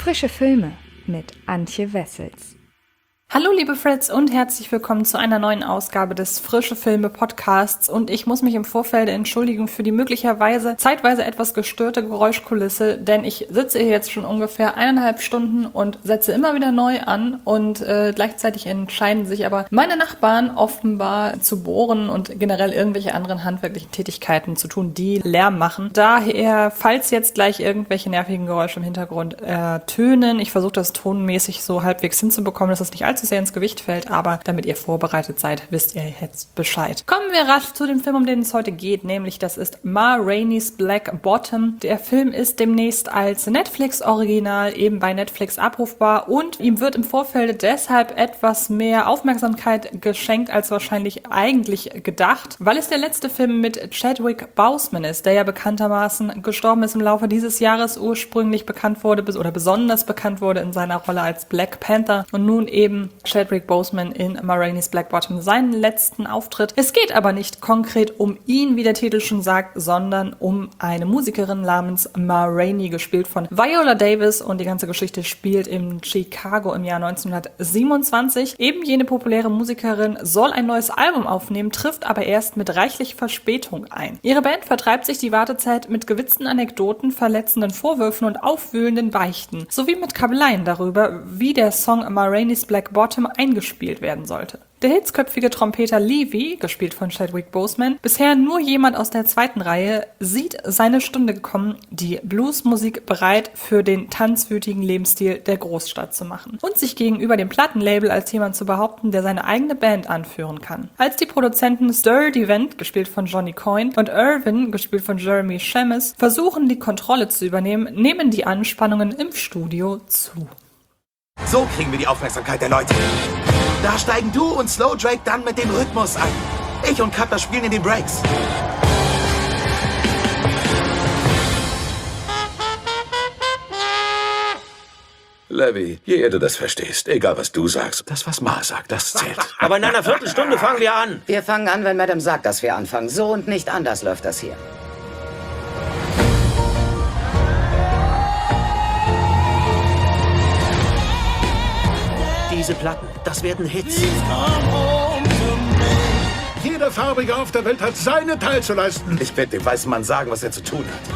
Frische Filme mit Antje Wessels. Hallo liebe Fritz und herzlich willkommen zu einer neuen Ausgabe des Frische Filme Podcasts, und ich muss mich im Vorfeld entschuldigen für die möglicherweise zeitweise etwas gestörte Geräuschkulisse, denn ich sitze hier jetzt schon ungefähr 1,5 Stunden und setze immer wieder neu an und gleichzeitig entscheiden sich aber meine Nachbarn offenbar zu bohren und generell irgendwelche anderen handwerklichen Tätigkeiten zu tun, die Lärm machen. Daher, falls jetzt gleich irgendwelche nervigen Geräusche im Hintergrund tönen, ich versuche das tonmäßig so halbwegs hinzubekommen, dass es nicht allzu sehr ins Gewicht fällt, aber damit ihr vorbereitet seid, wisst ihr jetzt Bescheid. Kommen wir rasch zu dem Film, um den es heute geht, nämlich das ist Ma Rainey's Black Bottom. Der Film ist demnächst als Netflix-Original eben bei Netflix abrufbar und ihm wird im Vorfeld deshalb etwas mehr Aufmerksamkeit geschenkt als wahrscheinlich eigentlich gedacht, weil es der letzte Film mit Chadwick Boseman ist, der ja bekanntermaßen gestorben ist im Laufe dieses Jahres, ursprünglich bekannt wurde oder besonders bekannt wurde in seiner Rolle als Black Panther und nun eben Chadwick Boseman in Ma Rainey's Black Bottom seinen letzten Auftritt. Es geht aber nicht konkret um ihn, wie der Titel schon sagt, sondern um eine Musikerin namens Ma Rainey, gespielt von Viola Davis, und die ganze Geschichte spielt in Chicago im Jahr 1927. Eben jene populäre Musikerin soll ein neues Album aufnehmen, trifft aber erst mit reichlich Verspätung ein. Ihre Band vertreibt sich die Wartezeit mit gewitzten Anekdoten, verletzenden Vorwürfen und aufwühlenden Beichten, sowie mit Kabeleien darüber, wie der Song Ma Rainey's Black Bottom eingespielt werden sollte. Der hitzköpfige Trompeter Levy, gespielt von Chadwick Boseman, bisher nur jemand aus der zweiten Reihe, sieht seine Stunde gekommen, die Bluesmusik bereit für den tanzwütigen Lebensstil der Großstadt zu machen und sich gegenüber dem Plattenlabel als jemand zu behaupten, der seine eigene Band anführen kann. Als die Produzenten Stir Devant, gespielt von Johnny Coyne, und Irvin, gespielt von Jeremy Sheamus, versuchen, die Kontrolle zu übernehmen, nehmen die Anspannungen im Studio zu. So kriegen wir die Aufmerksamkeit der Leute. Da steigen du und Slow Drake dann mit dem Rhythmus ein. Ich und Cutler spielen in den Breaks. Levy, je eher du das verstehst, egal was du sagst, das, was Ma sagt, das zählt. Aber in einer Viertelstunde fangen wir an. Wir fangen an, wenn Madame sagt, dass wir anfangen. So und nicht anders läuft das hier. Diese Platten, das werden Hits. Jeder Farbige auf der Welt hat seinen Teil zu leisten. Ich werde dem weißen Mann sagen, was er zu tun hat.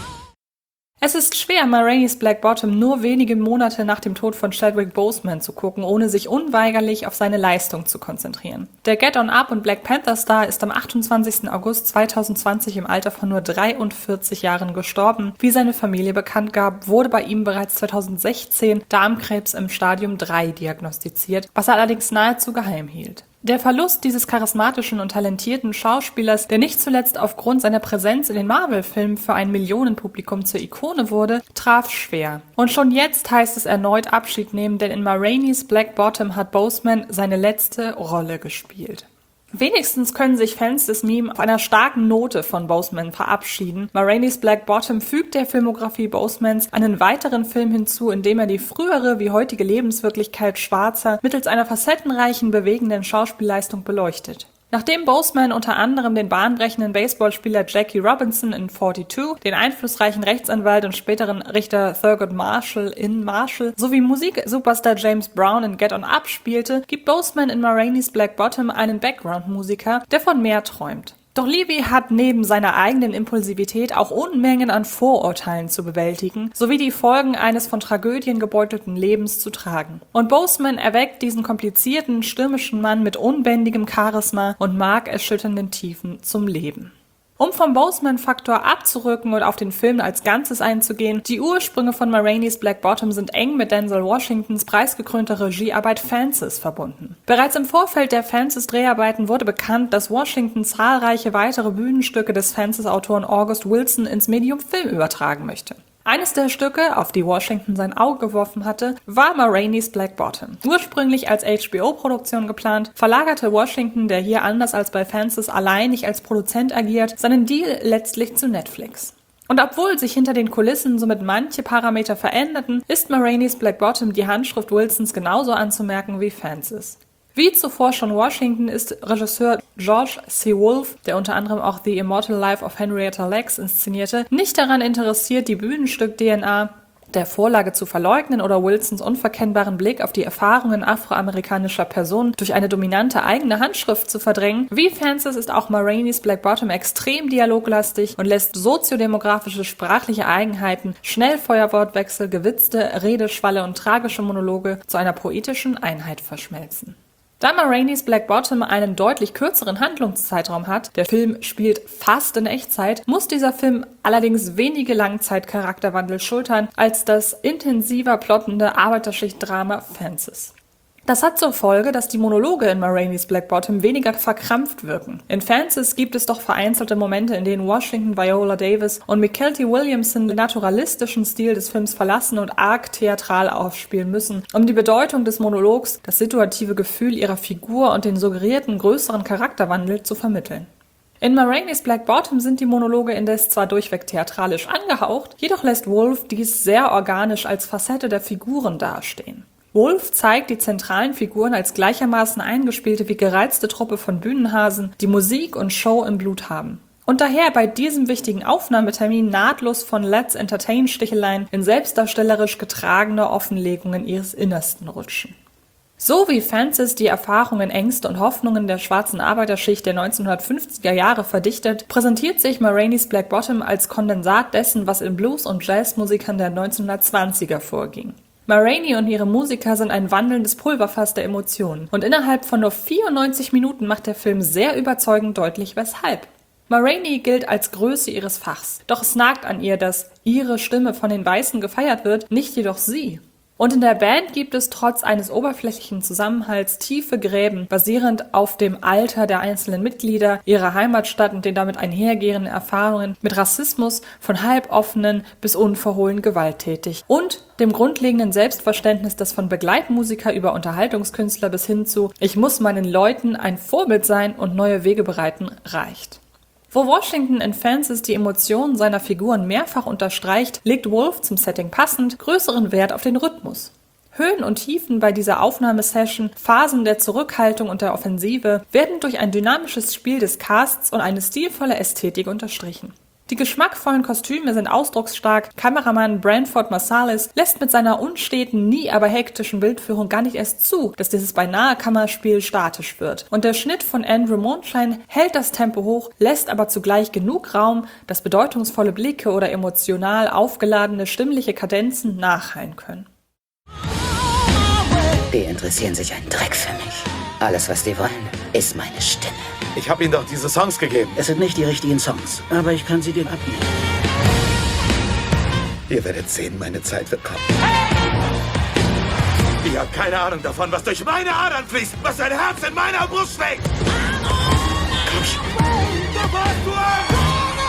Es ist schwer, Ma Rainey's Black Bottom nur wenige Monate nach dem Tod von Chadwick Boseman zu gucken, ohne sich unweigerlich auf seine Leistung zu konzentrieren. Der Get On Up und Black Panther Star ist am 28. August 2020 im Alter von nur 43 Jahren gestorben. Wie seine Familie bekannt gab, wurde bei ihm bereits 2016 Darmkrebs im Stadium 3 diagnostiziert, was er allerdings nahezu geheim hielt. Der Verlust dieses charismatischen und talentierten Schauspielers, der nicht zuletzt aufgrund seiner Präsenz in den Marvel-Filmen für ein Millionenpublikum zur Ikone wurde, traf schwer. Und schon jetzt heißt es erneut Abschied nehmen, denn in Ma Rainey's Black Bottom hat Boseman seine letzte Rolle gespielt. Wenigstens können sich Fans des Meme auf einer starken Note von Boseman verabschieden. Ma Rainey's Black Bottom fügt der Filmografie Bosemans einen weiteren Film hinzu, in dem er die frühere wie heutige Lebenswirklichkeit Schwarzer mittels einer facettenreichen, bewegenden Schauspielleistung beleuchtet. Nachdem Boseman unter anderem den bahnbrechenden Baseballspieler Jackie Robinson in 42, den einflussreichen Rechtsanwalt und späteren Richter Thurgood Marshall in Marshall sowie Musiksuperstar James Brown in Get On Up spielte, gibt Boseman in Ma Rainey's Black Bottom einen Background-Musiker, der von mehr träumt. Doch Levy hat neben seiner eigenen Impulsivität auch Unmengen an Vorurteilen zu bewältigen, sowie die Folgen eines von Tragödien gebeutelten Lebens zu tragen. Und Boseman erweckt diesen komplizierten, stürmischen Mann mit unbändigem Charisma und markerschütternden Tiefen zum Leben. Um vom Boseman-Faktor abzurücken und auf den Film als Ganzes einzugehen, die Ursprünge von Ma Rainey's Black Bottom sind eng mit Denzel Washingtons preisgekrönter Regiearbeit Fences verbunden. Bereits im Vorfeld der Fences-Dreharbeiten wurde bekannt, dass Washington zahlreiche weitere Bühnenstücke des Fences-Autoren August Wilson ins Medium Film übertragen möchte. Eines der Stücke, auf die Washington sein Auge geworfen hatte, war Ma Rainey's Black Bottom. Ursprünglich als HBO-Produktion geplant, verlagerte Washington, der hier anders als bei Fences alleinig als Produzent agiert, seinen Deal letztlich zu Netflix. Und obwohl sich hinter den Kulissen somit manche Parameter veränderten, ist Ma Rainey's Black Bottom die Handschrift Wilsons genauso anzumerken wie Fences. Wie zuvor schon Washington ist Regisseur George C. Wolfe, der unter anderem auch The Immortal Life of Henrietta Lacks inszenierte, nicht daran interessiert, die Bühnenstück-DNA der Vorlage zu verleugnen oder Wilsons unverkennbaren Blick auf die Erfahrungen afroamerikanischer Personen durch eine dominante eigene Handschrift zu verdrängen. Wie Fences ist auch Ma Rainey's Black Bottom extrem dialoglastig und lässt soziodemografische sprachliche Eigenheiten, Schnellfeuerwortwechsel, gewitzte Redeschwalle und tragische Monologe zu einer poetischen Einheit verschmelzen. Da Ma Rainey's Black Bottom einen deutlich kürzeren Handlungszeitraum hat, der Film spielt fast in Echtzeit, muss dieser Film allerdings wenige Langzeitcharakterwandel schultern als das intensiver plottende Arbeiterschicht-Drama Fences. Das hat zur Folge, dass die Monologe in Ma Rainey's Black Bottom weniger verkrampft wirken. In Fences gibt es doch vereinzelte Momente, in denen Washington, Viola Davis und Mykelti Williamson den naturalistischen Stil des Films verlassen und arg theatral aufspielen müssen, um die Bedeutung des Monologs, das situative Gefühl ihrer Figur und den suggerierten größeren Charakterwandel zu vermitteln. In Ma Rainey's Black Bottom sind die Monologe indes zwar durchweg theatralisch angehaucht, jedoch lässt Wolf dies sehr organisch als Facette der Figuren dastehen. Wolf zeigt die zentralen Figuren als gleichermaßen eingespielte wie gereizte Truppe von Bühnenhasen, die Musik und Show im Blut haben. Und daher bei diesem wichtigen Aufnahmetermin nahtlos von Let's Entertain-Sticheleien in selbstdarstellerisch getragene Offenlegungen ihres Innersten rutschen. So wie Fences die Erfahrungen, Ängste und Hoffnungen der schwarzen Arbeiterschicht der 1950er Jahre verdichtet, präsentiert sich Ma Rainey's Black Bottom als Kondensat dessen, was in Blues- und Jazzmusikern der 1920er vorging. Ma Rainey und ihre Musiker sind ein wandelndes Pulverfass der Emotionen und innerhalb von nur 94 Minuten macht der Film sehr überzeugend deutlich, weshalb. Ma Rainey gilt als Größe ihres Fachs, doch es nagt an ihr, dass ihre Stimme von den Weißen gefeiert wird, nicht jedoch sie. Und in der Band gibt es trotz eines oberflächlichen Zusammenhalts tiefe Gräben, basierend auf dem Alter der einzelnen Mitglieder, ihrer Heimatstadt und den damit einhergehenden Erfahrungen mit Rassismus von halboffenen bis unverhohlen gewalttätig und dem grundlegenden Selbstverständnis, das von Begleitmusiker über Unterhaltungskünstler bis hin zu „Ich muss meinen Leuten ein Vorbild sein und neue Wege bereiten" reicht. Wo Washington in Fences die Emotionen seiner Figuren mehrfach unterstreicht, legt Wolf zum Setting passend größeren Wert auf den Rhythmus. Höhen und Tiefen bei dieser Aufnahmesession, Phasen der Zurückhaltung und der Offensive werden durch ein dynamisches Spiel des Casts und eine stilvolle Ästhetik unterstrichen. Die geschmackvollen Kostüme sind ausdrucksstark, Kameramann Branford Marsalis lässt mit seiner unsteten, nie aber hektischen Bildführung gar nicht erst zu, dass dieses beinahe Kammerspiel statisch wird. Und der Schnitt von Andrew Mondschein hält das Tempo hoch, lässt aber zugleich genug Raum, dass bedeutungsvolle Blicke oder emotional aufgeladene stimmliche Kadenzen nachhallen können. Die interessieren sich einen Dreck für mich. Alles, was die wollen, ist meine Stimme. Ich habe Ihnen doch diese Songs gegeben. Es sind nicht die richtigen Songs, aber ich kann sie dir abnehmen. Ihr werdet sehen, meine Zeit wird kommen. Ihr habt keine Ahnung davon, was durch meine Adern fließt, was ein Herz in meiner Brust schlägt. Komm schon. Da warst du an!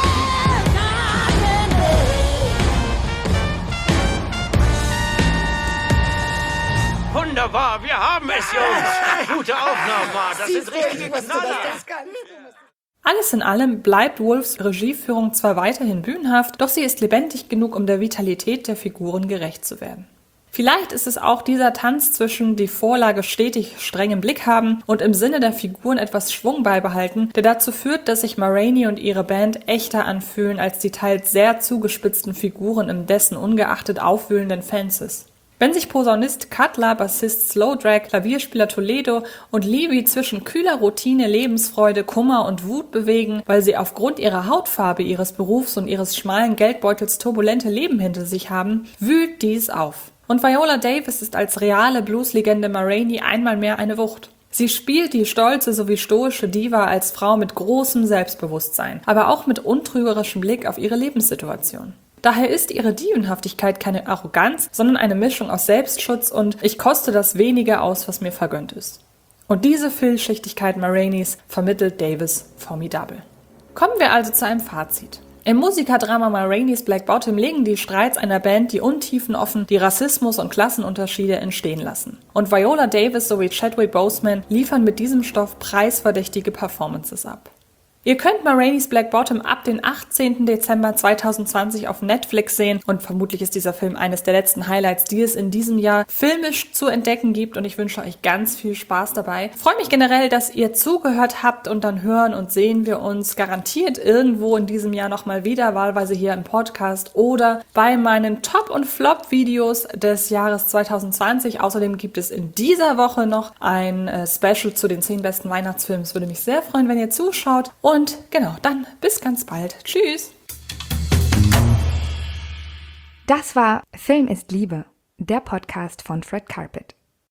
Wunderbar, wir haben es, Jungs. Gute Aufnahmen, Mann. Das sind richtige Knaller. Alles in allem bleibt Wolfs Regieführung zwar weiterhin bühnenhaft, doch sie ist lebendig genug, um der Vitalität der Figuren gerecht zu werden. Vielleicht ist es auch dieser Tanz zwischen die Vorlage stetig streng im Blick haben und im Sinne der Figuren etwas Schwung beibehalten, der dazu führt, dass sich Ma Rainey und ihre Band echter anfühlen als die teils sehr zugespitzten Figuren im dessen ungeachtet aufwühlenden Fences. Wenn sich Posaunist Cutler, Bassist Slowdrag, Klavierspieler Toledo und Levy zwischen kühler Routine, Lebensfreude, Kummer und Wut bewegen, weil sie aufgrund ihrer Hautfarbe, ihres Berufs und ihres schmalen Geldbeutels turbulente Leben hinter sich haben, wühlt dies auf. Und Viola Davis ist als reale Blueslegende Ma Rainey einmal mehr eine Wucht. Sie spielt die stolze sowie stoische Diva als Frau mit großem Selbstbewusstsein, aber auch mit untrügerischem Blick auf ihre Lebenssituation. Daher ist ihre Dievenhaftigkeit keine Arroganz, sondern eine Mischung aus Selbstschutz und ich koste das Wenige aus, was mir vergönnt ist. Und diese Vielschichtigkeit Ma Raineys vermittelt Davis formidabel. Kommen wir also zu einem Fazit. Im Musikerdrama Ma Rainey's Black Bottom legen die Streits einer Band die Untiefen offen, die Rassismus und Klassenunterschiede entstehen lassen. Und Viola Davis sowie Chadwick Boseman liefern mit diesem Stoff preisverdächtige Performances ab. Ihr könnt Ma Rainey's Black Bottom ab den 18. Dezember 2020 auf Netflix sehen und vermutlich ist dieser Film eines der letzten Highlights, die es in diesem Jahr filmisch zu entdecken gibt und ich wünsche euch ganz viel Spaß dabei. Ich freue mich generell, dass ihr zugehört habt und dann hören und sehen wir uns garantiert irgendwo in diesem Jahr nochmal wieder, wahlweise hier im Podcast oder bei meinen Top- und Flop-Videos des Jahres 2020. Außerdem gibt es in dieser Woche noch ein Special zu den 10 besten Weihnachtsfilmen. Es würde mich sehr freuen, wenn ihr zuschaut. Und genau, dann bis ganz bald. Tschüss! Das war Film ist Liebe, der Podcast von Fred Carpet.